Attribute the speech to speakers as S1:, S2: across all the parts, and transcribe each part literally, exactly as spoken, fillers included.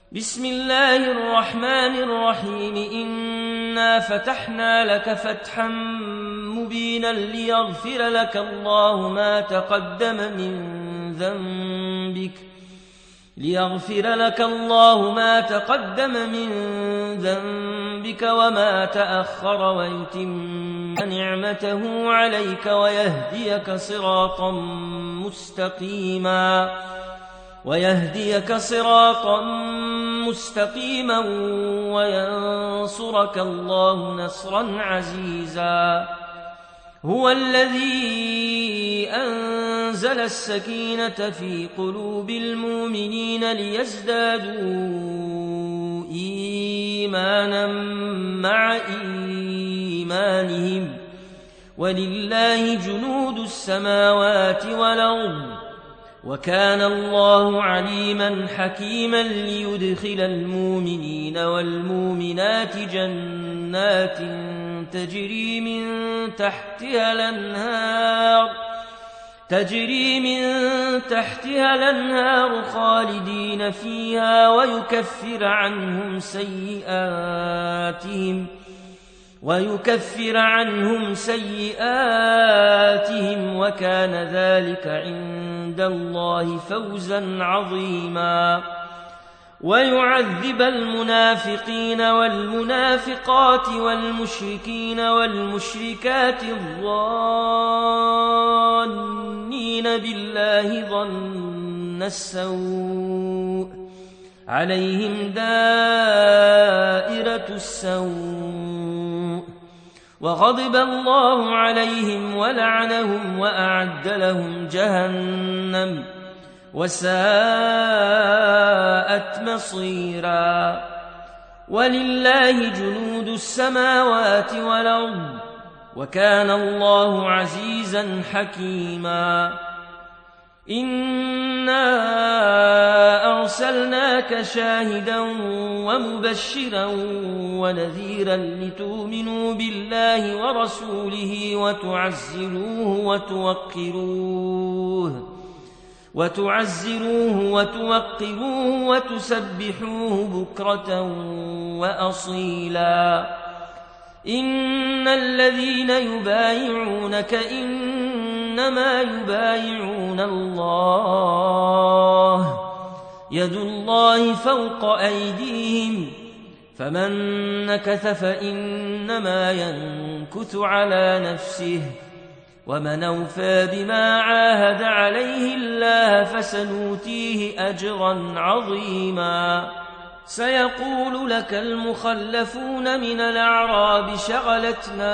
S1: بسم الله الرحمن الرحيم إنا فتحنا لك فتحا مبينا ليغفر لك الله ما تقدم من ذنبك ليغفر لك الله ما تقدم من ذنبك وما تأخر ويتم نعمته عليك ويهديك صراطا مستقيما ويهديك صراطا مستقيما وينصرك الله نصرا عزيزا. هو الذي أنزل السكينة في قلوب المؤمنين ليزدادوا إيمانا مع إيمانهم ولله جنود السماوات والأرض وكان الله عليما حكيما ليدخل المؤمنين والمؤمنات جنات تجري من تحتها الأنهار تجري من تحتها الأنهار خالدين فيها ويكفر عنهم سيئاتهم ويكفر عنهم سيئاتهم وكان ذلك عند الله فوزا عظيما. ويعذب المنافقين والمنافقات والمشركين والمشركات الظانين بالله ظن السوء عليهم دائرة السوء وغضب الله عليهم ولعنهم وأعد لهم جهنم وساءت مصيرا. ولله جنود السماوات والأرض وكان الله عزيزا حكيما. إنا أرسلناك شاهدا ومبشرا ونذيرا لتؤمنوا بالله ورسوله وتعزروه وتوقروه وتعزروه وتوقروه وتسبحوه بكرة وأصيلا. إن الذين يبايعونك إنما يبايعون الله يد الله فوق أيديهم فمن نكث فإنما ينكث على نفسه ومن أوفى بما عاهد عليه الله فسنؤتيه أجرا عظيما. سيقول لك المخلفون من الأعراب شغلتنا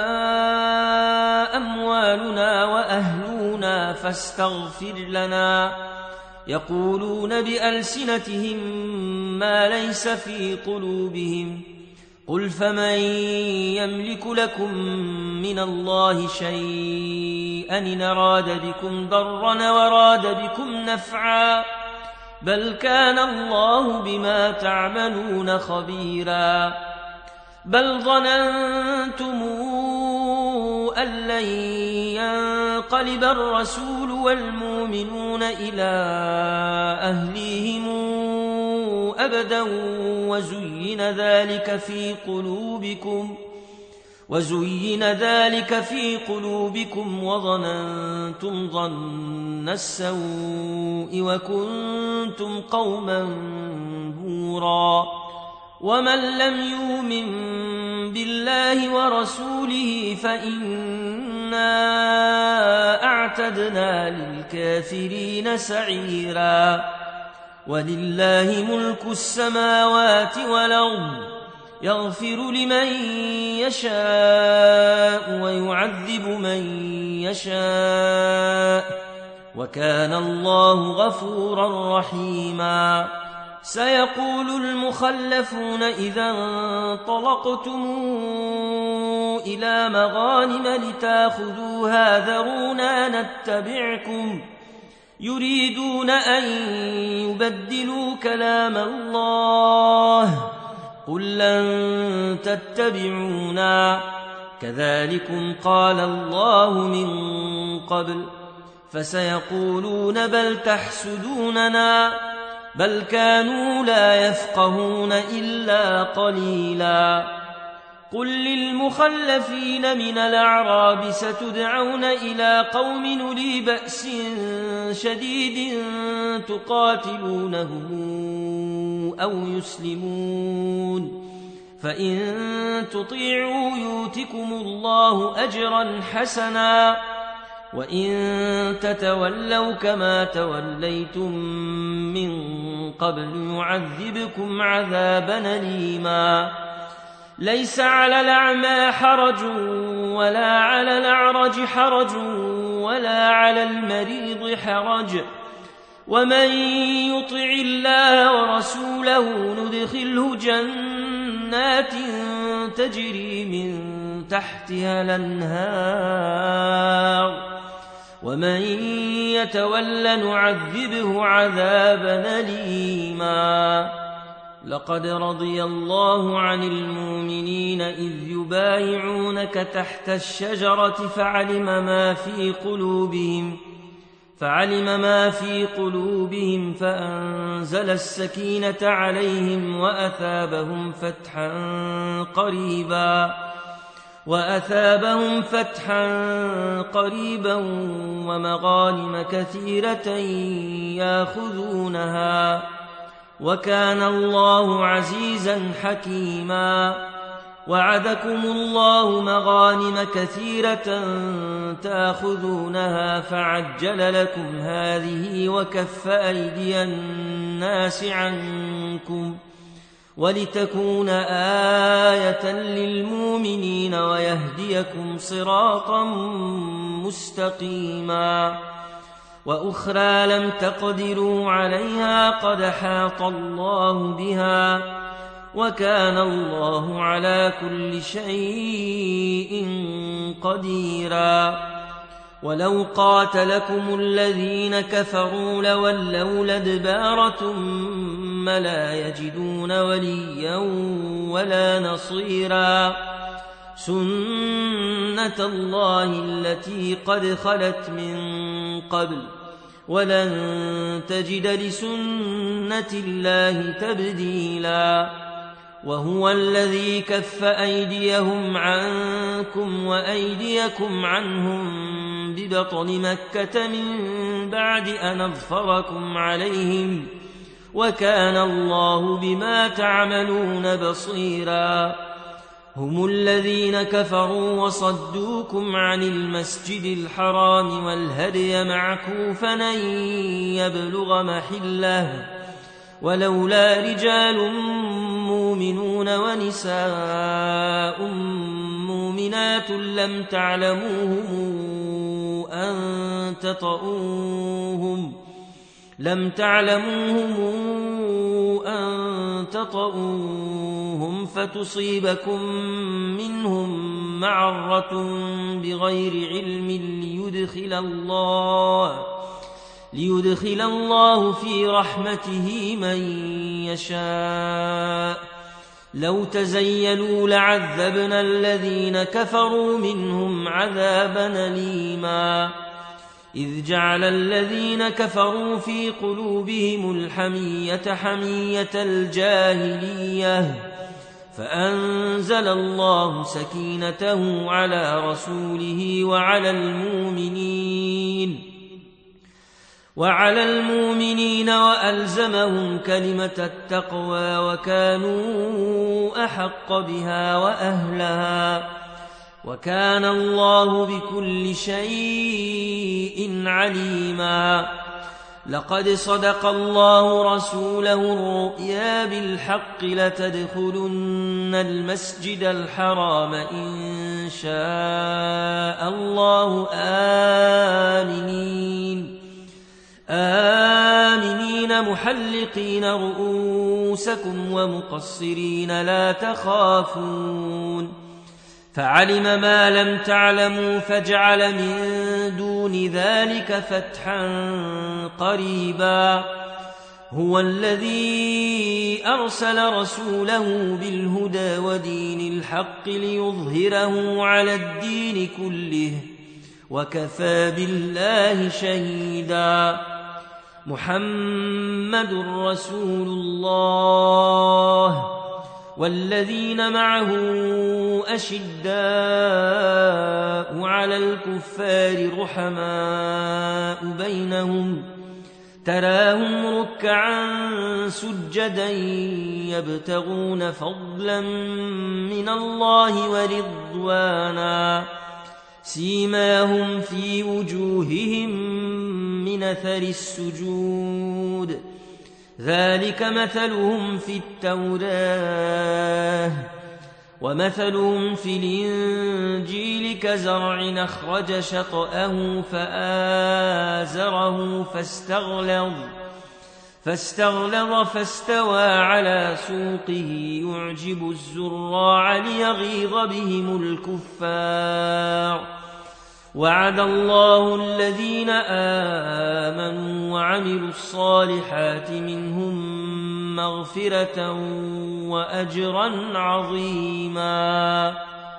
S1: أموالنا وأهلنا فاستغفر لنا يقولون بألسنتهم ما ليس في قلوبهم قل فمن يملك لكم من الله شيئا إن أراد بكم ضرا وراد بكم نفعا بل كان الله بما تعملون خبيرا. بل ظننتم أن لن ينقلب الرسول والمؤمنون إلى أهليهم أبدا وزين ذلك في قلوبكم وزين ذلك في قلوبكم وظننتم ظن السوء وكنتم قوما بورا. ومن لم يؤمن بالله ورسوله فإنا أعتدنا للكافرين سعيرا. ولله ملك السماوات والأرض يغفر لمن يشاء ويعذب من يشاء وكان الله غفورا رحيما. سيقول المخلفون إذا انطلقتم إلى مغانم لتاخذوها ذرونا نتبعكم يريدون أن يبدلوا كلام الله قل لن تتبعونا كذلكم قال الله من قبل فسيقولون بل تحسدوننا بل كانوا لا يفقهون إلا قليلا. قل للمخلفين من الأعراب ستدعون إلى قوم أولي بأس شديد تقاتلونهم أو يسلمون، فإن تطيعوا يؤتكم الله أجرا حسنا، وإن تتولوا كما توليتم من قبل يعذبكم عذابا أليما. ليس على الأعمى حرج ولا على الأعرج حرج ولا على المريض حرج، ومن يطع الله ورسوله ندخله جنات تجري من تحتها الأنهار، ومن يتول نعذبه عذابا أليما. لقد رضي الله عن المؤمنين إذ يبايعونك تحت الشجرة فعلم ما في قلوبهم فعلم ما في قلوبهم فأنزل السكينة عليهم وأثابهم فتحا قريبا وأثابهم فتحا قريبا ومغانم كثيرة يأخذونها، وكان الله عزيزا حكيما. وعدكم الله مغانم كثيرة تأخذونها فعجل لكم هذه وكف أيدي الناس عنكم ولتكون آية للمؤمنين ويهديكم صراطا مستقيما. وأخرى لم تقدروا عليها قد حاط الله بها، وكان الله على كل شيء قديرا. ولو قاتلكم الذين كفروا لولوا الأدبار ثم لا يجدون وليا ولا نصيرا. سنة الله التي قد خلت من قبل ولن تجد لسنة الله تبديلا. وهو الذي كف أيديهم عنكم وأيديكم عنهم ببطن مكة من بعد أن أظفركم عليهم، وكان الله بما تعملون بصيرا. هم الذين كفروا وصدوكم عن المسجد الحرام والهدي معكوفا أن يبلغ محله، ولولا رجال مؤمنون ونساء مؤمنات لم تعلموهم أن تطؤوهم لم تعلموهم أن تطؤوهم فتصيبكم منهم معرة بغير علم ليدخل الله ليدخل الله في رحمته من يشاء. لو تزيلوا لعذبنا الذين كفروا منهم عذابا أليما. إذ جعل الذين كفروا في قلوبهم الحمية حمية الجاهلية، فأنزل الله سكينته على رسوله وعلى المؤمنين وعلى المؤمنين وألزمهم كلمة التقوى وكانوا أحق بها وأهلها، وكان الله بكل شيء عليما. لقد صدق الله رسوله الرؤيا بالحق لتدخلن المسجد الحرام إن شاء الله آمنين آمنين محلقين رؤوسكم ومقصرين لا تخافون، فعلم ما لم تعلموا فجعل من دون ذلك فتحا قريبا. هو الذي أرسل رسوله بالهدى ودين الحق ليظهره على الدين كله وكفى بالله شهيدا. محمد رسول الله والذين معه أشداء على الكفار رحماء بينهم تراهم ركعا سجدا يبتغون فضلا من الله ورضوانا سيماهم في وجوههم من أثر السجود ذلك مثلهم في التوراة ومثلهم في الإنجيل كزرع أخرج شطأه فآزره فاستغلظ فاستغلظ فاستوى على سوقه يعجب الزراع ليغيظ بهم الكفار وعد الله الذين آمنوا وعملوا الصالحات منهم مغفرة وأجرا عظيما.